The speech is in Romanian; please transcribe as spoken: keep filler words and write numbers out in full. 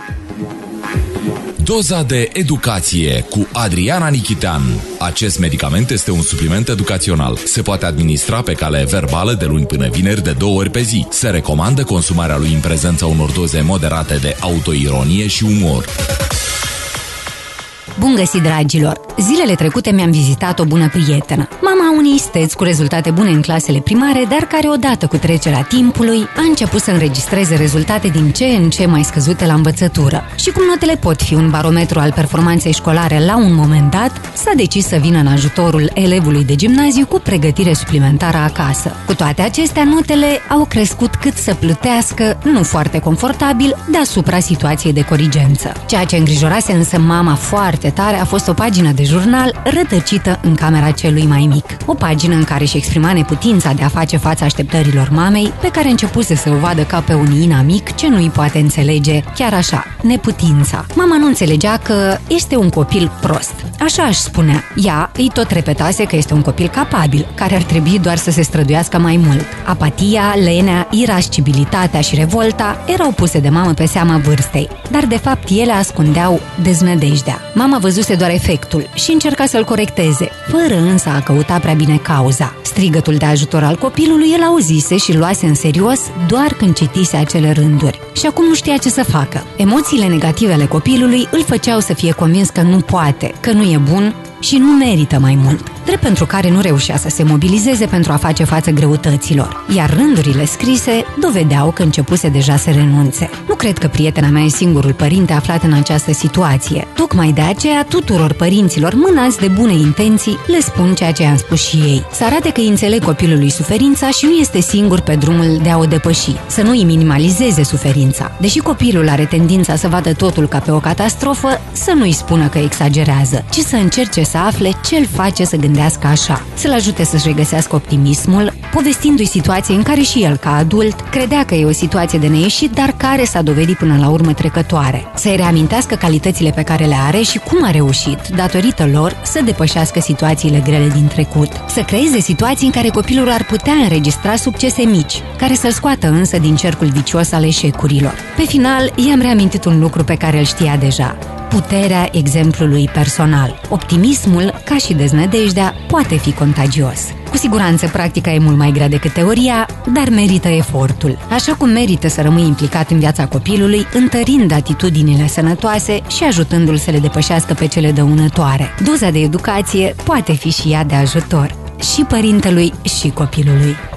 Doza de educație cu Adriana Nichitean. Acest medicament este un supliment educațional. Se poate administra pe cale verbală de luni până vineri de două ori pe zi. Se recomandă consumarea lui în prezența unor doze moderate de autoironie și umor. Bun găsit, dragilor! Zilele trecute mi-am vizitat o bună prietenă, mama unei isteți cu rezultate bune în clasele primare, dar care odată cu trecerea timpului a început să înregistreze rezultate din ce în ce mai scăzute la învățătură. Și cum notele pot fi un barometru al performanței școlare la un moment dat, s-a decis să vină în ajutorul elevului de gimnaziu cu pregătire suplimentară acasă. Cu toate acestea, notele au crescut cât să plutească, nu foarte confortabil, deasupra situației de corigență. Ceea ce îngrijorase însă mama foarte tare a fost o pagină de jurnal rătăcită în camera celui mai mic. O pagină în care își exprima neputința de a face față așteptărilor mamei, pe care începuse să o vadă ca pe un inamic ce nu îi poate înțelege chiar așa, neputința. Mama nu înțelegea că este un copil prost. Așa își spunea. Ea îi tot repetase că este un copil capabil, care ar trebui doar să se străduiască mai mult. Apatia, lenea, irascibilitatea și revolta erau puse de mamă pe seama vârstei, dar de fapt ele ascundeau deznădejdea. Mama văzuse doar efectul și încerca să-l corecteze, fără însă a căuta prea bine cauza. Strigătul de ajutor al copilului el auzise și luase în serios doar când citise acele rânduri. Și acum nu știa ce să facă. Emoțiile negative ale copilului îl făceau să fie convins că nu poate, că nu e bun și nu merită mai mult, drept pentru care nu reușea să se mobilizeze pentru a face față greutăților, iar rândurile scrise dovedeau că începuse deja să renunțe. Nu cred că prietena mea e singurul părinte aflat în această situație. Tocmai de aceea tuturor părinților mânați de bune intenții le spun ceea ce i-am spus și ei. Să arate că îi înțeleg copilului suferința și nu este singur pe drumul de a o depăși. Să nu îi minimalizeze suferința. Deși copilul are tendința să vadă totul ca pe o catastrofă, să nu îi spună că exagerează, ci să încerce să afle ce îl face să gândească așa. Să-l ajute să-și regăsească optimismul, povestindu-i situații în care și el, ca adult, credea că e o situație de neieșit, dar care s-a dovedit până la urmă trecătoare. Să-i reamintească calitățile pe care le are și cum a reușit, datorită lor, să depășească situațiile grele din trecut. Să creeze situații în care copilul ar putea înregistra succese mici, care să-l scoată însă din cercul vicios al eșecurilor. Pe final, i-am reamintit un lucru pe care îl știa deja: puterea exemplului personal. Optimismul, ca și deznădejdea, poate fi contagios. Cu siguranță, practica e mult mai grea decât teoria, dar merită efortul. Așa cum merită să rămâi implicat în viața copilului, întărind atitudinile sănătoase și ajutându-l să le depășească pe cele dăunătoare. Doza de educație poate fi și ea de ajutor, și părintelui și copilului.